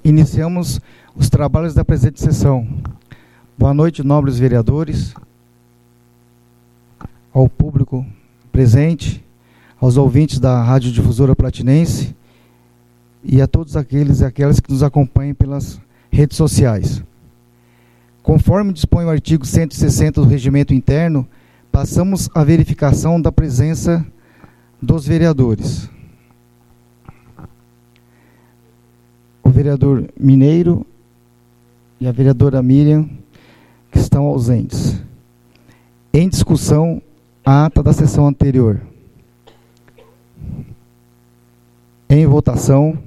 Iniciamos os trabalhos da presente sessão. Boa noite, nobres vereadores, ao público presente, aos ouvintes da Rádio Difusora Platinense e a todos aqueles e aquelas que nos acompanham pelas redes sociais. Conforme dispõe o artigo 160 do Regimento Interno, passamos à verificação da presença dos vereadores. O vereador Mineiro e a vereadora Miriam, que estão ausentes. Em discussão, a ata da sessão anterior. Em votação,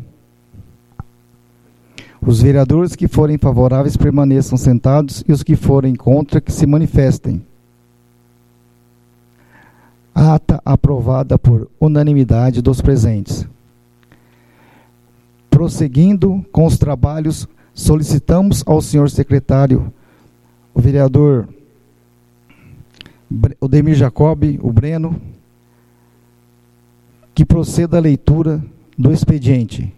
os vereadores que forem favoráveis permaneçam sentados e os que forem contra que se manifestem. A ata aprovada por unanimidade dos presentes. Prosseguindo com os trabalhos, solicitamos ao senhor secretário, o vereador Odemir Jacob, o Breno, que proceda a leitura do expediente.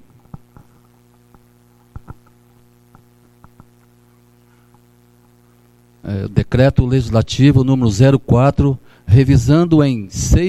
Decreto Legislativo número 04, revisando em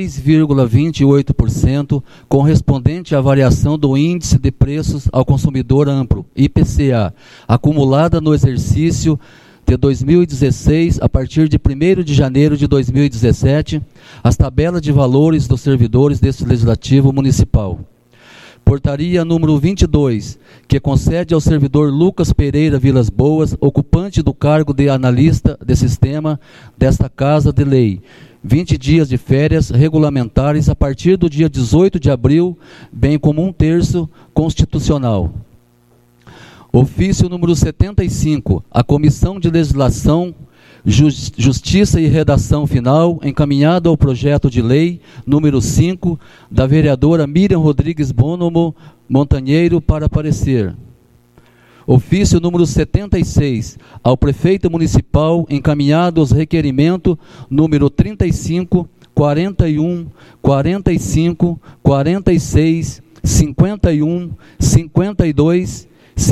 6,28%, correspondente à variação do Índice de Preços ao Consumidor Amplo, IPCA, acumulada no exercício de 2016, a partir de 1º de janeiro de 2017, as tabelas de valores dos servidores deste Legislativo Municipal. Portaria número 22, que concede ao servidor Lucas Pereira Vilas Boas, ocupante do cargo de analista de sistema desta Casa de Lei, 20 dias de férias regulamentares a partir do dia 18 de abril, bem como 1/3 constitucional. Ofício número 75, a Comissão de Legislação, Justiça e Redação Final, encaminhado ao projeto de lei número 5, da vereadora Miriam Rodrigues Bonomo Montanheiro, para parecer. Ofício número 76, ao prefeito municipal, encaminhado os requerimentos número 35, 41, 45, 46, 51, 52,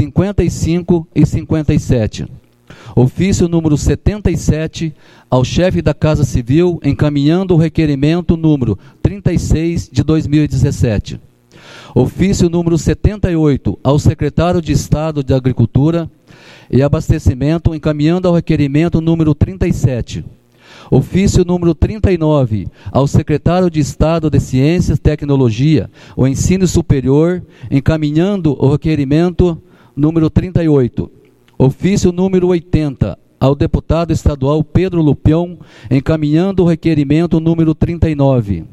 55 e 57. Ofício número 77, ao chefe da Casa Civil, encaminhando o requerimento número 36 de 2017. Ofício número 78, ao secretário de Estado de Agricultura e Abastecimento, encaminhando ao requerimento número 37. Ofício número 39, ao secretário de Estado de Ciências, Tecnologia e Ensino Superior, encaminhando o requerimento número 38. Ofício número 80, ao deputado estadual Pedro Lupião, encaminhando o requerimento número 39.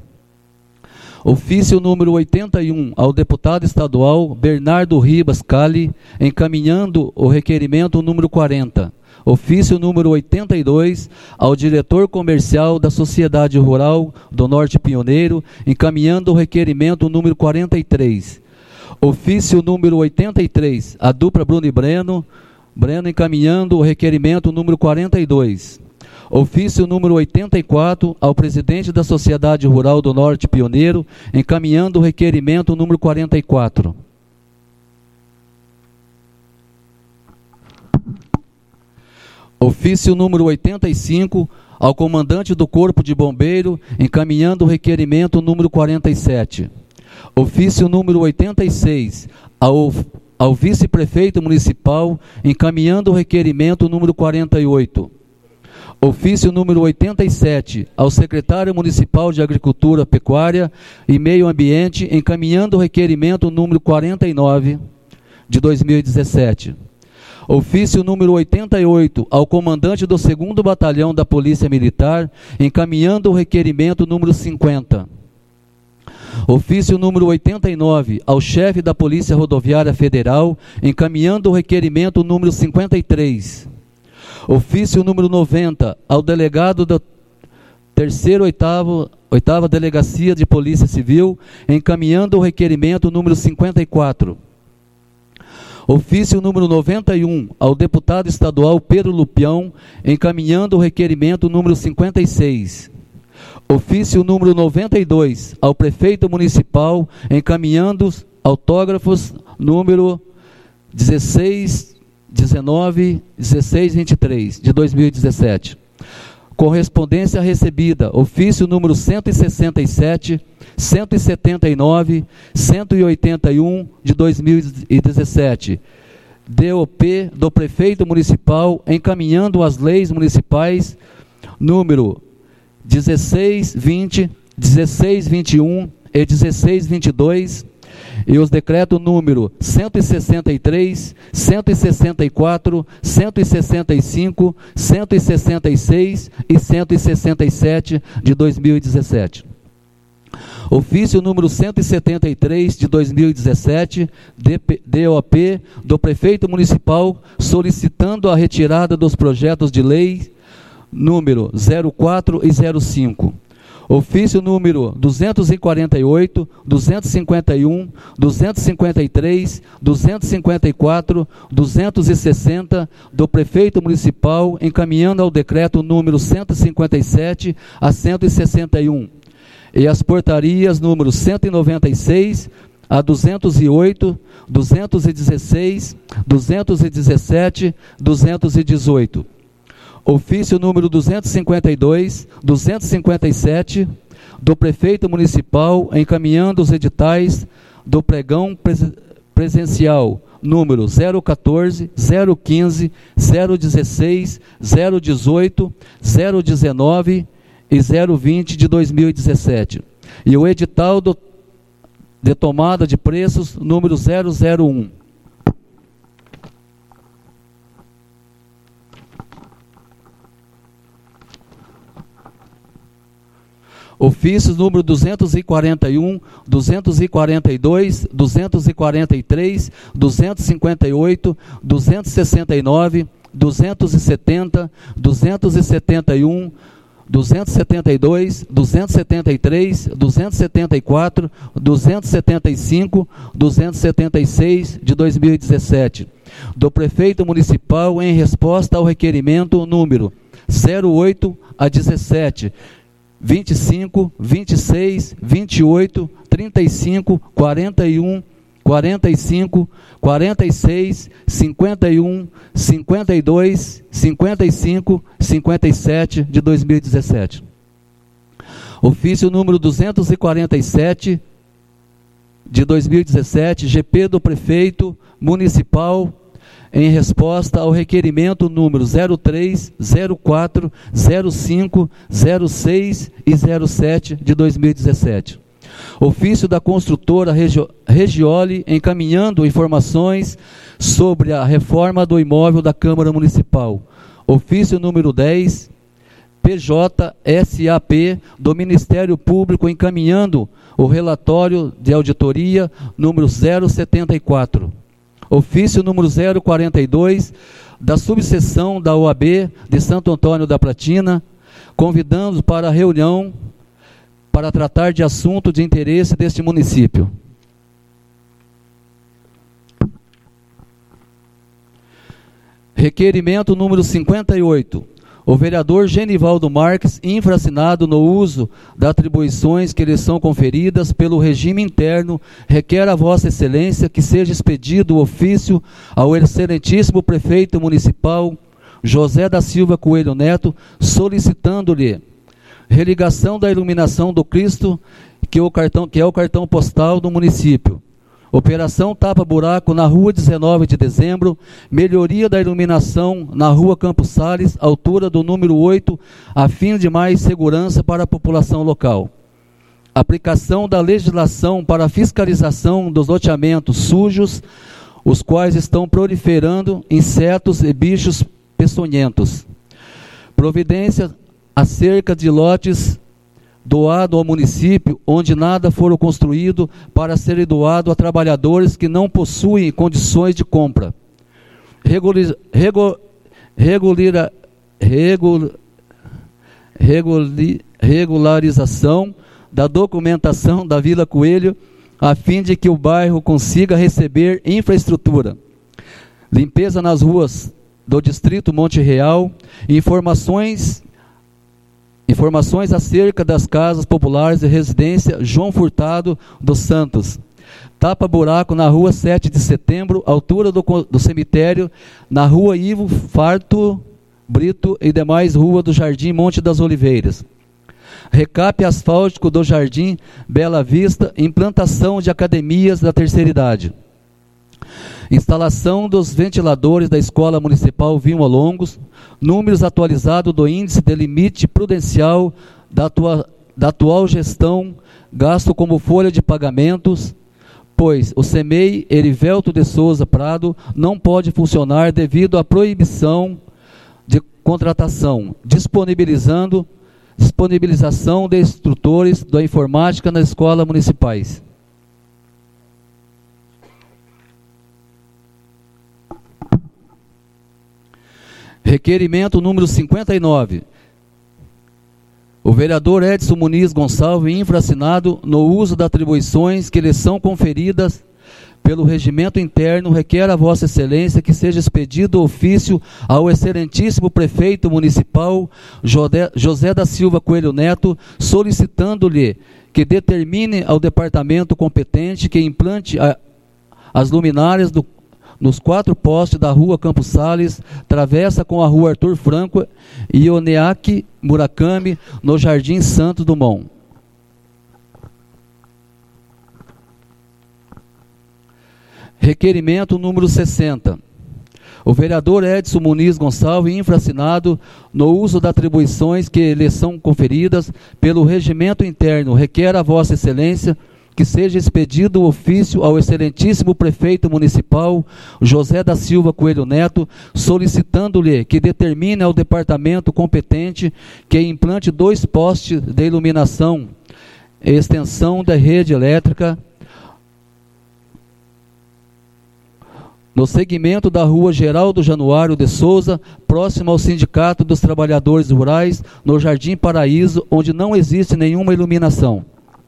Ofício número 81, ao deputado estadual Bernardo Ribas Cali, encaminhando o requerimento número 40. Ofício número 82, ao diretor comercial da Sociedade Rural do Norte Pioneiro, encaminhando o requerimento número 43. Ofício número 83, a dupla Bruno e Breno, encaminhando o requerimento número 42. Ofício número 84, ao presidente da Sociedade Rural do Norte Pioneiro, encaminhando o requerimento número 44. Ofício número 85, ao comandante do Corpo de Bombeiro, encaminhando o requerimento número 47. Ofício número 86, ao vice-prefeito municipal, encaminhando o requerimento número 48. Ofício número 87, ao secretário municipal de Agricultura, Pecuária e Meio Ambiente, encaminhando o requerimento número 49 de 2017. Ofício número 88, ao comandante do 2º Batalhão da Polícia Militar, encaminhando o requerimento número 50. Ofício número 89, ao chefe da Polícia Rodoviária Federal, encaminhando o requerimento número 53. Ofício número 90, ao delegado da 8ª Delegacia de Polícia Civil, encaminhando o requerimento número 54. Ofício número 91, ao deputado estadual Pedro Lupião, encaminhando o requerimento número 56. Ofício número 92, ao prefeito municipal, encaminhando autógrafos número 1619, 1623 de 2017. Correspondência recebida, ofício número 167, 179, 181 de 2017. DOP do Prefeito Municipal encaminhando as leis municipais número 1620, 1621 e 1622 e os decretos número 163, 164, 165, 166 e 167 de 2017. Ofício número 173 de 2017, DOP do Prefeito Municipal solicitando a retirada dos projetos de lei número 04 e 05. Ofício número 248, 251, 253, 254, 260 do Prefeito Municipal encaminhando ao decreto número 157 a 161 e as portarias número 196 a 208, 216, 217, 218. Ofício número 252, 257, do Prefeito Municipal, encaminhando os editais do pregão presencial, número 014, 015, 016, 018, 019 e 020 de 2017. E o edital de tomada de preços, número 001. Ofícios número 241, 242, 243, 258, 269, 270, 271, 272, 273, 274, 275, 276 de 2017, do Prefeito Municipal em resposta ao requerimento número 08 a 17, 25, 26, 28, 35, 41, 45, 46, 51, 52, 55, 57 de 2017. Ofício número 247 de 2017, GP do Prefeito Municipal em resposta ao requerimento número 03, 04, 05, 06 e 07 de 2017. Ofício da construtora Regioli encaminhando informações sobre a reforma do imóvel da Câmara Municipal. Ofício número 10, PJSAP do Ministério Público encaminhando o relatório de auditoria número 074. Ofício número 042, da subseção da OAB de Santo Antônio da Platina, convidando para a reunião para tratar de assunto de interesse deste município. Requerimento número 58. O vereador Genivaldo Marques, infracinado no uso das atribuições que lhe são conferidas pelo regime interno, requer a Vossa Excelência que seja expedido o ofício ao excelentíssimo prefeito municipal José da Silva Coelho Neto, solicitando-lhe religação da iluminação do Cristo, que é o cartão postal do município. Operação tapa-buraco na rua 19 de dezembro, melhoria da iluminação na rua Campos Sales, altura do número 8, a fim de mais segurança para a população local. Aplicação da legislação para a fiscalização dos loteamentos sujos, os quais estão proliferando insetos e bichos peçonhentos. Providência acerca de lotes doado ao município, onde nada for construído para ser doado a trabalhadores que não possuem condições de compra. Regularização da documentação da Vila Coelho, a fim de que o bairro consiga receber infraestrutura. Limpeza nas ruas do Distrito Monte Real, informações acerca das casas populares de residência João Furtado dos Santos, Tapa-buraco na rua 7 de setembro, altura do cemitério, na rua Ivo Farto Brito e demais rua do Jardim Monte das Oliveiras. Recape asfáltico do Jardim Bela Vista, implantação de academias da terceira idade. Instalação dos ventiladores da Escola Municipal Vilma Longos, números atualizados do índice de limite prudencial da atual gestão, gasto como folha de pagamentos, pois o CEMEI Erivelto de Souza Prado não pode funcionar devido à proibição de contratação, disponibilização de instrutores da informática nas escolas municipais. Requerimento número 59. O vereador Edson Muniz Gonçalves, infraassinado, no uso das atribuições que lhe são conferidas pelo regimento interno, requer a Vossa Excelência que seja expedido ofício ao excelentíssimo prefeito municipal José da Silva Coelho Neto, solicitando-lhe que determine ao departamento competente que implante as luminárias nos 4 postes da rua Campos Sales, travessa com a rua Arthur Franco e Oneaki Murakami, no Jardim Santos Dumont. Requerimento número 60. O vereador Edson Muniz Gonçalves, infraassinado, no uso das atribuições que lhe são conferidas pelo regimento interno, requer a Vossa Excelência que seja expedido o ofício ao excelentíssimo prefeito municipal José da Silva Coelho Neto, solicitando-lhe que determine ao departamento competente que implante 2 postes de iluminação e extensão da rede elétrica no segmento da rua Geraldo Januário de Souza, próximo ao Sindicato dos Trabalhadores Rurais, no Jardim Paraíso, onde não existe nenhuma iluminação.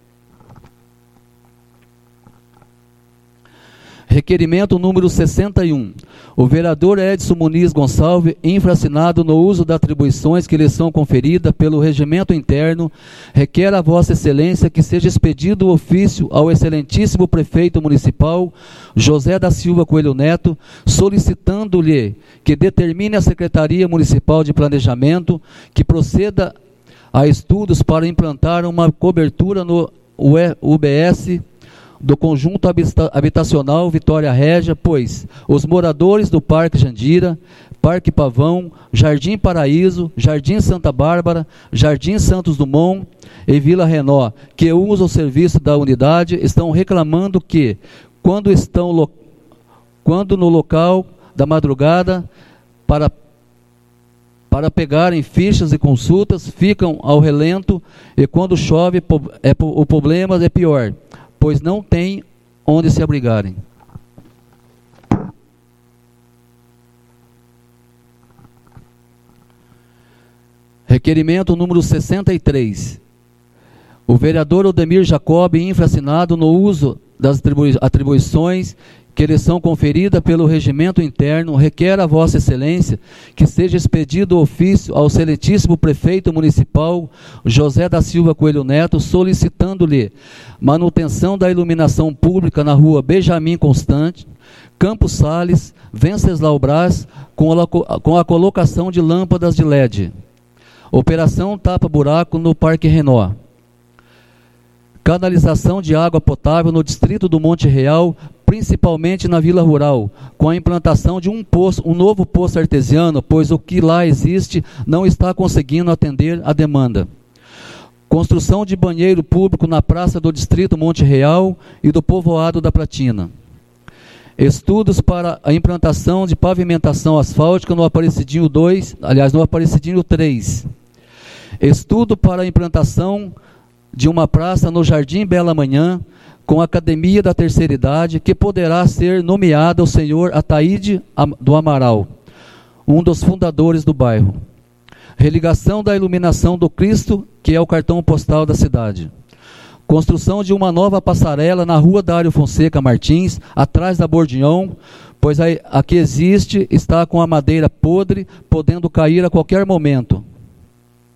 Requerimento número 61. O vereador Edson Muniz Gonçalves, infraassinado, no uso das atribuições que lhe são conferidas pelo regimento interno, requer a Vossa Excelência que seja expedido o ofício ao excelentíssimo prefeito municipal José da Silva Coelho Neto, solicitando-lhe que determine a Secretaria Municipal de Planejamento que proceda a estudos para implantar uma cobertura no UBS do conjunto habitacional Vitória Régia, pois os moradores do Parque Jandira, Parque Pavão, Jardim Paraíso, Jardim Santa Bárbara, Jardim Santos Dumont e Vila Renó, que usam o serviço da unidade, estão reclamando que, quando no local da madrugada, para pegarem fichas e consultas, ficam ao relento, e quando chove o problema é pior, pois não tem onde se abrigarem. Requerimento número 63. O vereador Odemir Jacob, infraassinado, no uso das atribuições que lhe são conferidas pelo regimento interno, requer a Vossa Excelência que seja expedido ofício ao excelentíssimo prefeito municipal José da Silva Coelho Neto, solicitando-lhe manutenção da iluminação pública na rua Benjamin Constante, Campos Sales, Venceslau Brás, com a colocação de lâmpadas de LED. Operação tapa-buraco no Parque Renó. Canalização de água potável no distrito do Monte Real, principalmente na Vila Rural, com a implantação de um novo poço artesiano, pois o que lá existe não está conseguindo atender a demanda. Construção de banheiro público na praça do distrito Monte Real e do povoado da Platina. Estudos para a implantação de pavimentação asfáltica no Aparecidinho 2, aliás, no Aparecidinho 3. Estudo para a implantação de uma praça no Jardim Bela Manhã, com a Academia da Terceira Idade, que poderá ser nomeada o senhor Ataíde do Amaral, um dos fundadores do bairro. Religação da iluminação do Cristo, que é o cartão postal da cidade. Construção de uma nova passarela na rua Dário Fonseca Martins, atrás da Bordignon, pois a que existe está com a madeira podre, podendo cair a qualquer momento.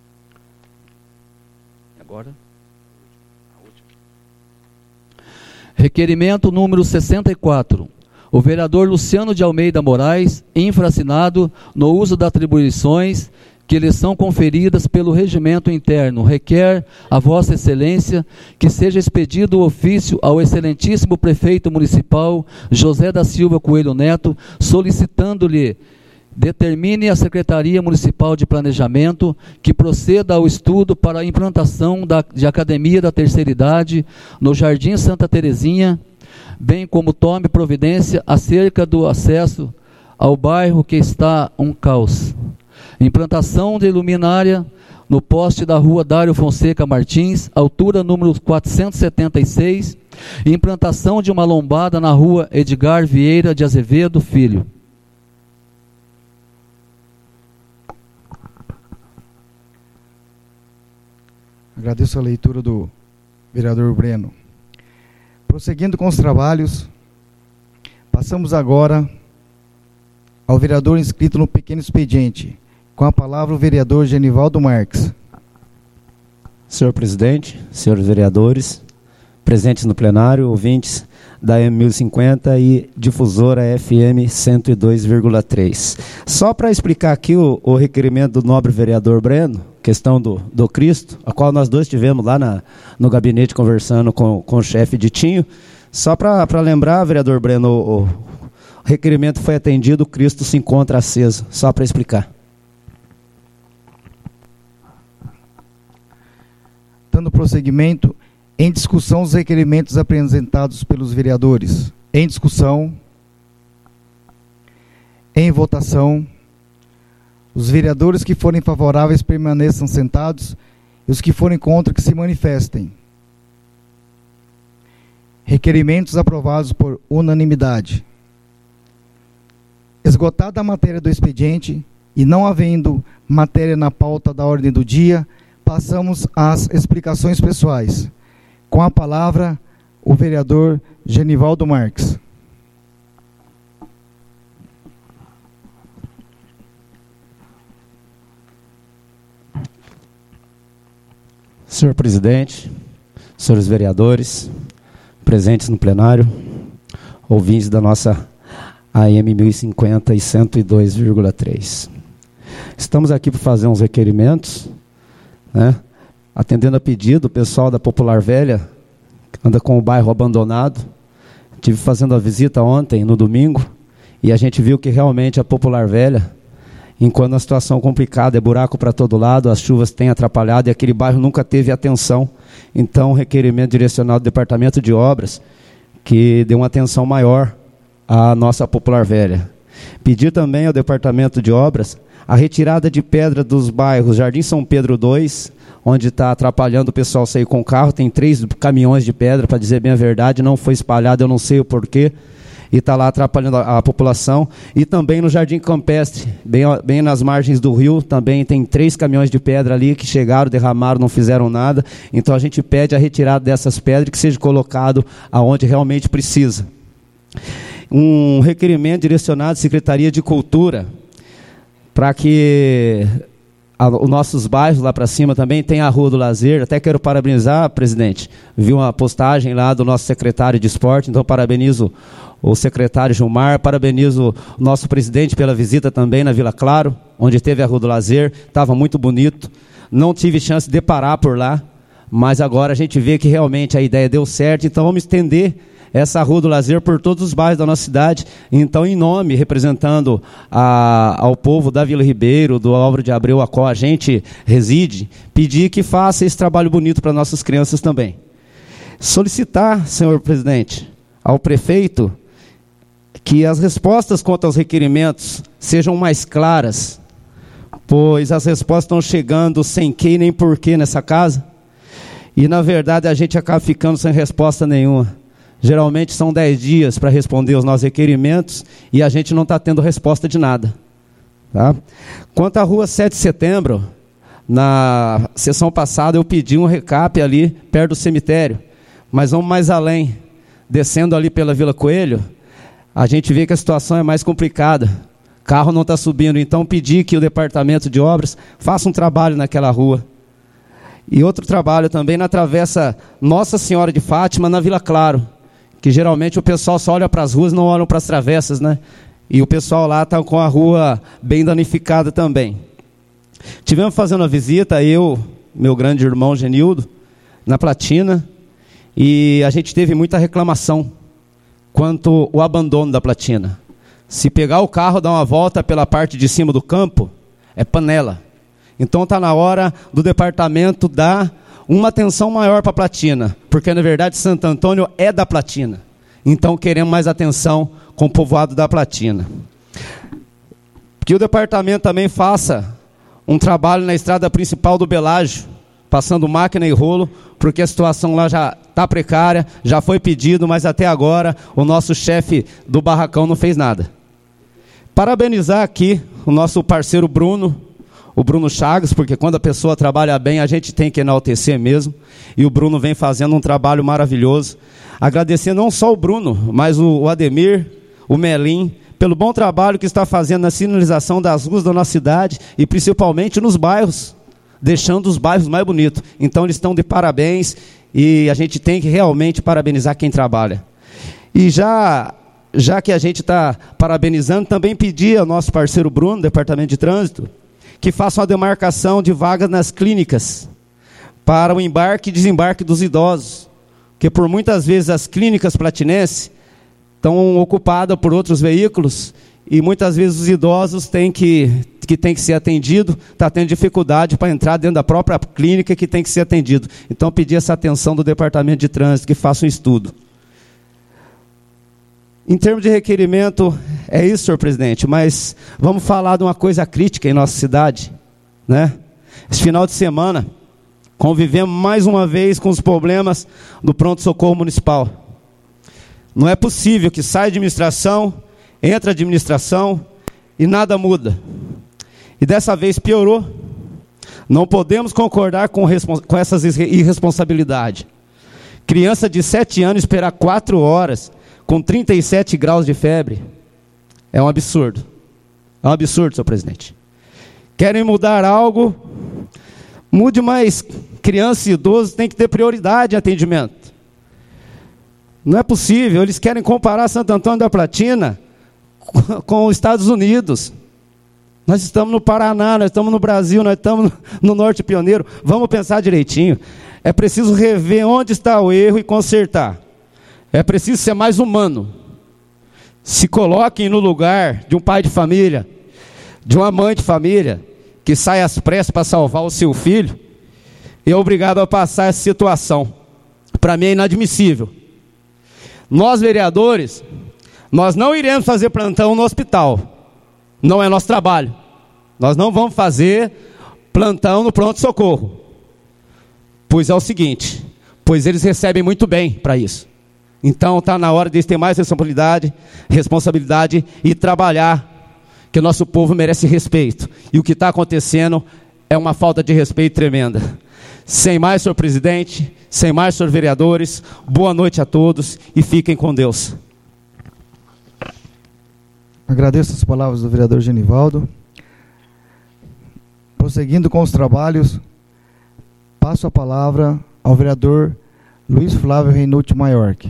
Agora... Requerimento número 64. O vereador Luciano de Almeida Moraes, infraassinado no uso das atribuições que lhe são conferidas pelo regimento interno, requer a Vossa Excelência que seja expedido o ofício ao excelentíssimo prefeito municipal José da Silva Coelho Neto, solicitando-lhe determine a Secretaria Municipal de Planejamento que proceda ao estudo para a implantação de Academia da Terceira Idade no Jardim Santa Terezinha, bem como tome providência acerca do acesso ao bairro que está um caos. Implantação de luminária no poste da rua Dário Fonseca Martins, altura número 476, e implantação de uma lombada na rua Edgar Vieira de Azevedo Filho. Agradeço a leitura do vereador Breno. Prosseguindo com os trabalhos, passamos agora ao vereador inscrito no pequeno expediente. Com a palavra o vereador Genivaldo Marques. Senhor presidente, senhores vereadores, presentes no plenário, ouvintes da M1050 e difusora FM 102,3. Só para explicar aqui o requerimento do nobre vereador Breno, questão do Cristo, a qual nós dois estivemos lá no gabinete conversando com o chefe Ditinho. Só para lembrar, vereador Breno, o requerimento foi atendido, o Cristo se encontra aceso. Só para explicar. Dando prosseguimento, em discussão os requerimentos apresentados pelos vereadores. Em discussão. Em votação. Os vereadores que forem favoráveis permaneçam sentados e os que forem contra que se manifestem. Requerimentos aprovados por unanimidade. Esgotada a matéria do expediente e não havendo matéria na pauta da ordem do dia, passamos às explicações pessoais. Com a palavra, o vereador Genivaldo Marques. Senhor presidente, senhores vereadores, presentes no plenário, ouvintes da nossa AM 1050 e 102,3. Estamos aqui para fazer uns requerimentos, né? Atendendo a pedido, o pessoal da Popular Velha, que anda com o bairro abandonado. Estive fazendo a visita ontem, no domingo, e a gente viu que realmente a Popular Velha, enquanto a situação complicada, é buraco para todo lado, as chuvas têm atrapalhado e aquele bairro nunca teve atenção. Então, requerimento direcionado do Departamento de Obras, que dê uma atenção maior à nossa Popular Velha. Pedir também ao Departamento de Obras a retirada de pedra dos bairros Jardim São Pedro 2, onde está atrapalhando o pessoal sair com o carro. Tem 3 caminhões de pedra, para dizer bem a verdade, não foi espalhado, eu não sei o porquê, e está lá atrapalhando a população. E também no Jardim Campestre, bem nas margens do rio, também tem 3 caminhões de pedra ali que chegaram, derramaram, não fizeram nada. Então a gente pede a retirada dessas pedras, que seja colocado aonde realmente precisa. Um requerimento direcionado à Secretaria de Cultura, para que os nossos bairros lá para cima também tem a Rua do Lazer. Até quero parabenizar, presidente, vi uma postagem lá do nosso secretário de esporte, então parabenizo o secretário Gilmar, parabenizo o nosso presidente pela visita também na Vila Claro, onde teve a Rua do Lazer, estava muito bonito. Não tive chance de parar por lá, mas agora a gente vê que realmente a ideia deu certo, então vamos estender essa Rua do Lazer por todos os bairros da nossa cidade. Então, em nome, representando ao povo da Vila Ribeiro, do Álvaro de Abreu, a qual a gente reside, pedir que faça esse trabalho bonito para nossas crianças também. Solicitar, senhor presidente, ao prefeito que as respostas quanto aos requerimentos sejam mais claras, pois as respostas estão chegando sem que nem porquê nessa casa, e na verdade a gente acaba ficando sem resposta nenhuma. Geralmente são 10 dias para responder os nossos requerimentos e a gente não está tendo resposta de nada. Tá? Quanto à rua 7 de setembro, na sessão passada eu pedi um recap ali perto do cemitério, mas vamos mais além. Descendo ali pela Vila Coelho, a gente vê que a situação é mais complicada. Carro não está subindo, então pedi que o Departamento de Obras faça um trabalho naquela rua. E outro trabalho também na travessa Nossa Senhora de Fátima, na Vila Claro, que geralmente o pessoal só olha para as ruas, não olha para as travessas, né? E o pessoal lá está com a rua bem danificada também. Tivemos fazendo a visita, eu, meu grande irmão Genildo, na Platina, e a gente teve muita reclamação quanto ao abandono da Platina. Se pegar o carro, dar uma volta pela parte de cima do campo, é panela. Então está na hora do departamento dar uma atenção maior para a Platina, porque na verdade Santo Antônio é da Platina. Então queremos mais atenção com o povoado da Platina. Que o departamento também faça um trabalho na estrada principal do Belágio, passando máquina e rolo, porque a situação lá já está precária, já foi pedido, mas até agora o nosso chefe do barracão não fez nada. Parabenizar aqui o nosso parceiro Bruno, o Bruno Chagas, porque quando a pessoa trabalha bem, a gente tem que enaltecer mesmo, e o Bruno vem fazendo um trabalho maravilhoso. Agradecer não só o Bruno, mas o Ademir, o Melim, pelo bom trabalho que está fazendo na sinalização das ruas da nossa cidade, e principalmente nos bairros, deixando os bairros mais bonitos. Então eles estão de parabéns, e a gente tem que realmente parabenizar quem trabalha. E já que a gente está parabenizando, também pedir ao nosso parceiro Bruno, Departamento de Trânsito, que faça uma demarcação de vagas nas clínicas, para o embarque e desembarque dos idosos, porque por muitas vezes as clínicas platinenses estão ocupadas por outros veículos, e muitas vezes os idosos têm que ser atendido, está tendo dificuldade para entrar dentro da própria clínica que tem que ser atendido. Então pedir essa atenção do Departamento de Trânsito, que faça um estudo. Em termos de requerimento, é isso, senhor presidente, mas vamos falar de uma coisa crítica em nossa cidade, né? Esse final de semana, convivemos mais uma vez com os problemas do pronto-socorro municipal. Não é possível que saia administração, entra administração e nada muda. E dessa vez piorou. Não podemos concordar com essas irresponsabilidades. Criança de 7 anos esperar 4 horas com 37 graus de febre, é um absurdo. É um absurdo, senhor presidente. Querem mudar algo, mude, mais criança e idoso tem que ter prioridade em atendimento. Não é possível, eles querem comparar Santo Antônio da Platina com os Estados Unidos. Nós estamos no Paraná, nós estamos no Brasil, nós estamos no Norte Pioneiro. Vamos pensar direitinho. É preciso rever onde está o erro e consertar. É preciso ser mais humano. Se coloquem no lugar de um pai de família, de uma mãe de família, que sai às pressas para salvar o seu filho, e é obrigado a passar essa situação. Para mim é inadmissível. Nós, vereadores, nós não iremos fazer plantão no hospital. Não é nosso trabalho. Nós não vamos fazer plantão no pronto-socorro. Pois é o seguinte, pois eles recebem muito bem para isso. Então está na hora deles ter mais responsabilidade e trabalhar, que o nosso povo merece respeito. E o que está acontecendo é uma falta de respeito tremenda. Sem mais, senhor presidente, sem mais, senhor vereadores, boa noite a todos e fiquem com Deus. Agradeço as palavras do vereador Genivaldo. Prosseguindo com os trabalhos, passo a palavra ao vereador Luiz Flávio Reinucci Maiorque.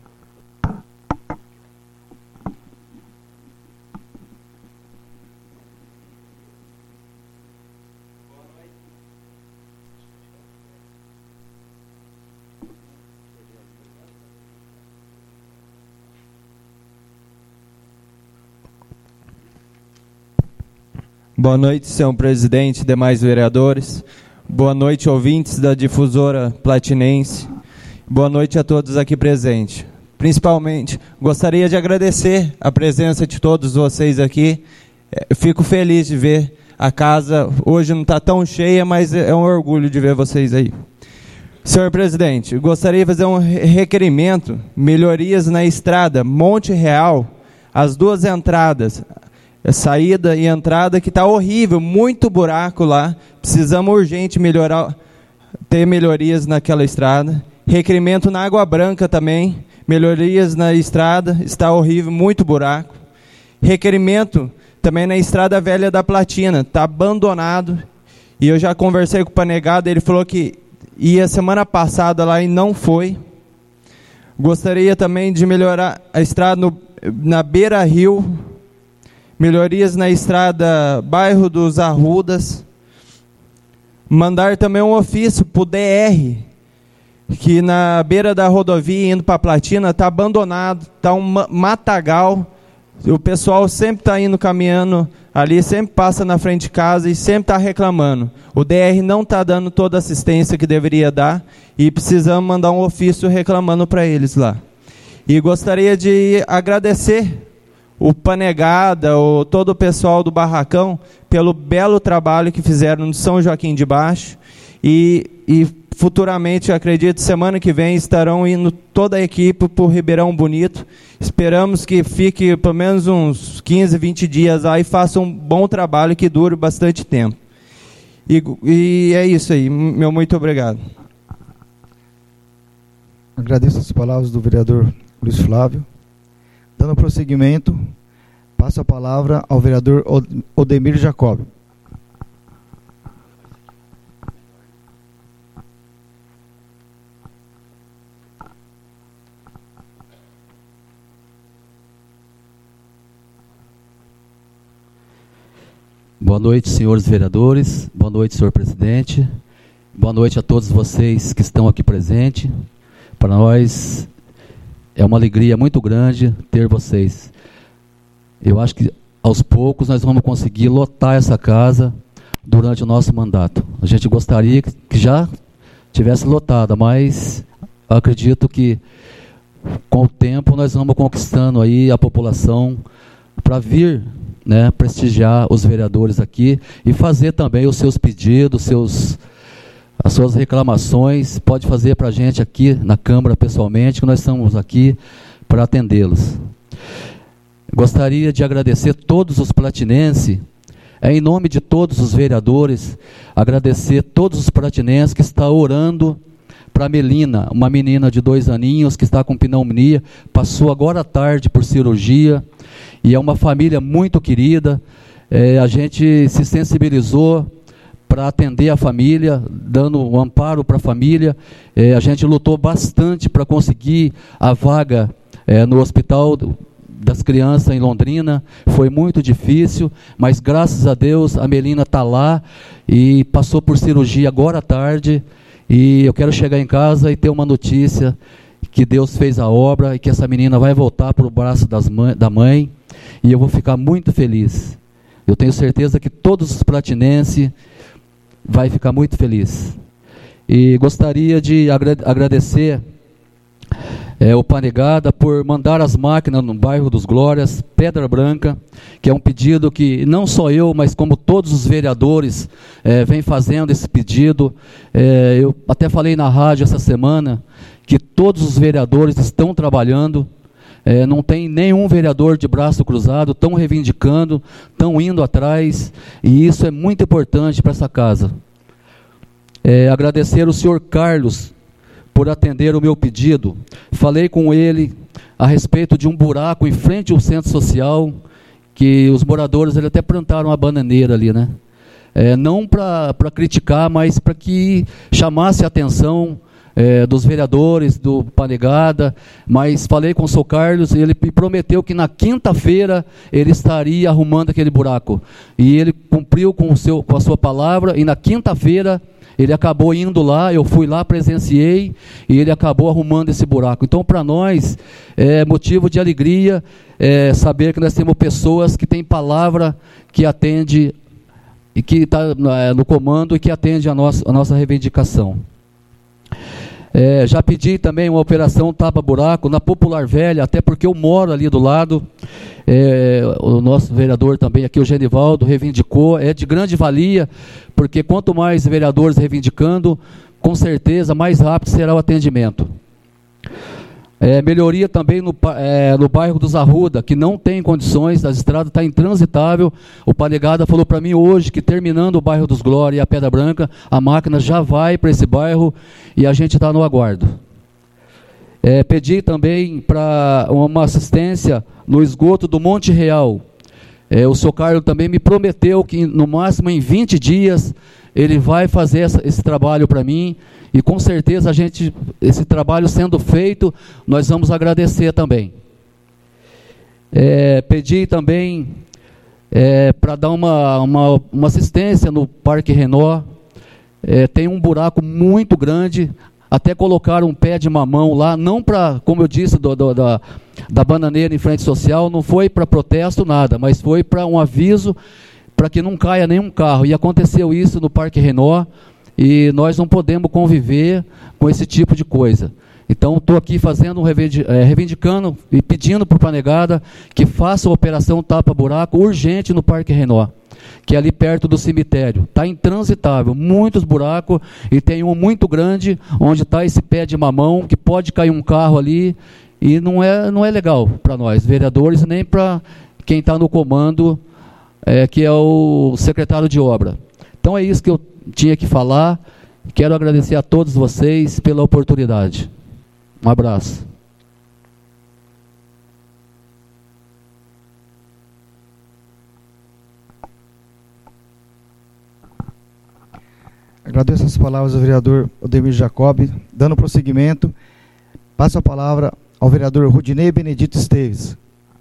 Boa noite, senhor presidente e demais vereadores. Boa noite, ouvintes da difusora platinense. Boa noite a todos aqui presentes. Principalmente, gostaria de agradecer a presença de todos vocês aqui. Fico feliz de ver a casa. Hoje não está tão cheia, mas é um orgulho de ver vocês aí. Senhor presidente, gostaria de fazer um requerimento, melhorias na estrada Monte Real, as duas entradas, saída e entrada, que está horrível, muito buraco lá, precisamos urgente melhorar, ter melhorias naquela estrada. Requerimento na Água Branca também, melhorias na estrada, está horrível, muito buraco. Requerimento também na Estrada Velha da Platina, está abandonado, e eu já conversei com o Panegado, ele falou que ia semana passada lá e não foi. Gostaria também de melhorar a estrada na Beira Rio, melhorias na estrada Bairro dos Arrudas. Mandar também um ofício para o DR, que na beira da rodovia indo para Platina está abandonado, está um matagal. O pessoal sempre está indo caminhando ali, sempre passa na frente de casa e sempre está reclamando. O DR não está dando toda a assistência que deveria dar e precisamos mandar um ofício reclamando para eles lá. E gostaria de agradecer o Panegada, todo o pessoal do Barracão, pelo belo trabalho que fizeram no São Joaquim de Baixo. E futuramente, acredito, semana que vem, estarão indo toda a equipe para o Ribeirão Bonito. Esperamos que fique pelo menos uns 15, 20 dias lá e faça um bom trabalho que dure bastante tempo. E é isso aí. Meu muito obrigado. Agradeço as palavras do vereador Luiz Flávio. Dando prosseguimento, passo a palavra ao vereador Odemir Jacob. Boa noite, senhores vereadores. Boa noite, senhor presidente. Boa noite a todos vocês que estão aqui presentes. Para nós é uma alegria muito grande ter vocês. Eu acho que aos poucos nós vamos conseguir lotar essa casa durante o nosso mandato. A gente gostaria que já tivesse lotada, mas acredito que com o tempo nós vamos conquistando aí a população para vir, né, prestigiar os vereadores aqui e fazer também os seus pedidos, as suas reclamações. Pode fazer para a gente aqui na Câmara pessoalmente, que nós estamos aqui para atendê-los. Gostaria de agradecer todos os platinenses, em nome de todos os vereadores, agradecer todos os platinenses que estão orando para a Melina, uma menina de 2 aninhos que está com pneumonia, passou agora à tarde por cirurgia, e é uma família muito querida. A gente se sensibilizou para atender a família, dando um amparo para a família. A gente lutou bastante para conseguir a vaga no Hospital das Crianças em Londrina. Foi muito difícil, mas graças a Deus a Melina está lá e passou por cirurgia agora à tarde. E eu quero chegar em casa e ter uma notícia que Deus fez a obra e que essa menina vai voltar para o braço da mãe, e eu vou ficar muito feliz. Eu tenho certeza que todos os platinenses vai ficar muito feliz. E gostaria de agradecer o Panegada por mandar as máquinas no bairro dos Glórias, Pedra Branca, que é um pedido que não só eu, mas como todos os vereadores vem fazendo esse pedido. Eu até falei na rádio essa semana que todos os vereadores estão trabalhando, não tem nenhum vereador de braço cruzado, estão reivindicando, estão indo atrás, e isso é muito importante para essa casa. Agradecer o senhor Carlos por atender o meu pedido. Falei com ele a respeito de um buraco em frente ao centro social, que os moradores até plantaram uma bananeira ali, né? Não para criticar, mas para que chamasse a atenção dos vereadores, do Panegada. Mas falei com o senhor Carlos, e ele me prometeu que na quinta-feira ele estaria arrumando aquele buraco. E ele cumpriu com a sua palavra, e na quinta-feira ele acabou indo lá, eu fui lá, presenciei, e ele acabou arrumando esse buraco. Então, para nós, é motivo de alegria saber que nós temos pessoas que têm palavra, que atende, e que está no comando, e que atende a nossa reivindicação. Já pedi também uma operação tapa-buraco na Popular Velha, até porque eu moro ali do lado. O nosso vereador também aqui, o Genivaldo, reivindicou. É de grande valia, porque quanto mais vereadores reivindicando, com certeza mais rápido será o atendimento. Melhoria também no bairro dos Arruda, que não tem condições, a estrada está intransitável. O Panegada falou para mim hoje que, terminando o bairro dos Glória e a Pedra Branca, a máquina já vai para esse bairro, e a gente está no aguardo. Pedi também para uma assistência no esgoto do Monte Real. O senhor Carlos também me prometeu que no máximo em 20 dias ele vai fazer esse trabalho para mim, e com certeza esse trabalho sendo feito, nós vamos agradecer também. Pedi também para dar uma assistência no Parque Renó. Tem um buraco muito grande, até colocar um pé de mamão lá, não para, como eu disse, da bananeira em frente social, não foi para protesto, nada, mas foi para um aviso, para que não caia nenhum carro. E aconteceu isso no Parque Renó, e nós não podemos conviver com esse tipo de coisa. Então, estou aqui reivindicando e pedindo para o Planegada que faça a operação tapa-buraco urgente no Parque Renó, que é ali perto do cemitério. Está intransitável, muitos buracos, e tem um muito grande, onde está esse pé de mamão, que pode cair um carro ali, e não é legal para nós, vereadores, nem para quem está no comando, que é o secretário de obra. Então é isso que eu tinha que falar. Quero agradecer a todos vocês pela oportunidade. Um abraço. Agradeço as palavras do vereador Odemir Jacob. Dando prosseguimento, passo a palavra ao vereador Rudinei Benedito Esteves.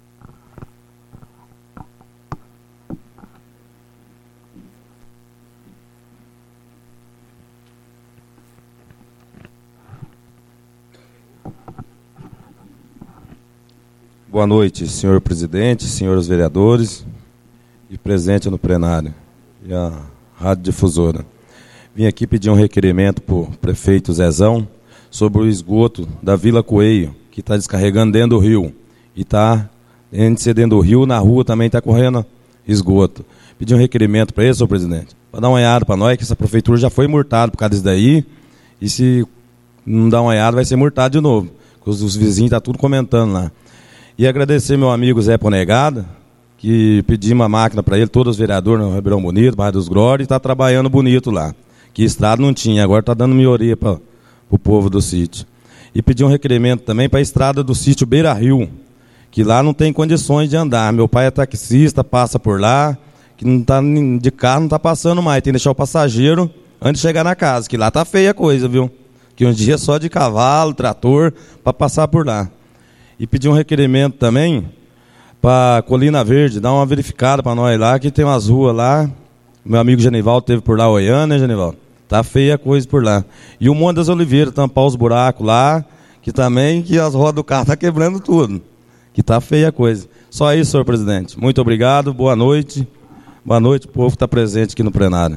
Boa noite, senhor presidente, senhores vereadores e presente no plenário e a Rádio Difusora. Vim aqui pedir um requerimento para o prefeito Zezão sobre o esgoto da Vila Coelho, que está descarregando dentro do rio. E está, além de ser dentro do rio, na rua também está correndo esgoto. Pedir um requerimento para ele, senhor presidente, para dar uma olhada para nós, que essa prefeitura já foi multada por causa disso daí, e se não dar uma olhada vai ser multado de novo. Os vizinhos estão tudo comentando lá. E agradecer meu amigo Zé Ponegada, que pedi uma máquina para ele, todos os vereadores no Ribeirão Bonito, Bairro dos Glórias, e está trabalhando bonito lá. Que estrada não tinha, agora está dando melhoria para o povo do sítio. E pedi um requerimento também para a estrada do sítio Beira Rio, que lá não tem condições de andar. Meu pai é taxista, passa por lá, que não tá, de carro não está passando mais, tem que deixar o passageiro antes de chegar na casa, que lá está feia a coisa, viu? Que um dia só de cavalo, trator, para passar por lá. E pedir um requerimento também para Colina Verde, dar uma verificada para nós lá, que tem umas ruas lá. Meu amigo Genivaldo teve por lá olhando, né, Genivaldo? Tá feia a coisa por lá. E o Monte das Oliveiras, tampar os buracos lá, que também que as rodas do carro tá quebrando tudo. Que tá feia a coisa. Só isso, senhor presidente. Muito obrigado, boa noite. Boa noite, o povo que está presente aqui no plenário.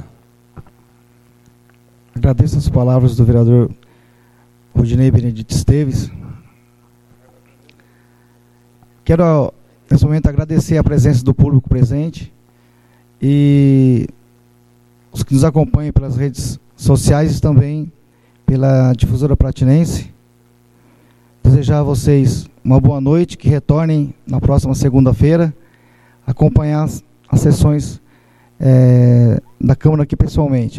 Agradeço as palavras do vereador Rudinei Benedito Esteves. Quero, nesse momento, agradecer a presença do público presente e os que nos acompanham pelas redes sociais e também pela Difusora Platinense. Desejar a vocês uma boa noite, que retornem na próxima segunda-feira, acompanhar as sessões da Câmara aqui pessoalmente.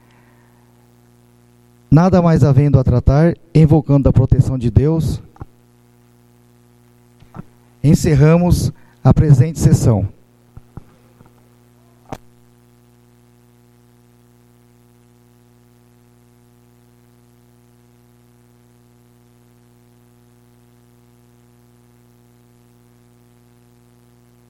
Nada mais havendo a tratar, invocando a proteção de Deus, encerramos a presente sessão.